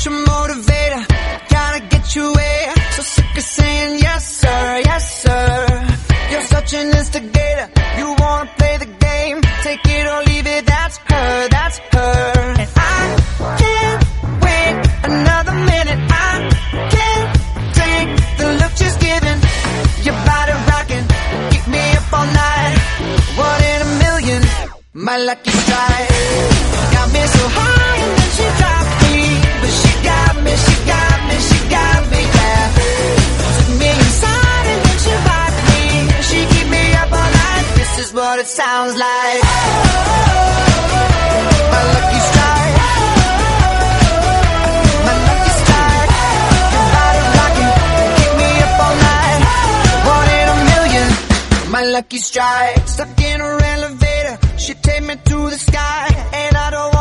your motivator, gotta get you where. So sick of saying yes sir, yes sir. You're such an instigator, you wanna play the game. Take it or leave it, that's her, that's her. And I can't wait another minute, I can't take the look she's giving. Your body rocking, keep me up all night. One in a million, my lucky strike. Got me so high and then she dropped me, but she got me, she got me, she got me, yeah. Took me inside and then she rocked me. She keep me up all night, this is what it sounds like. My lucky strike, my lucky strike. Your body rocking, keep me up all night. One in a million, my lucky strike. Stuck in her elevator, she take me to the sky, and I don't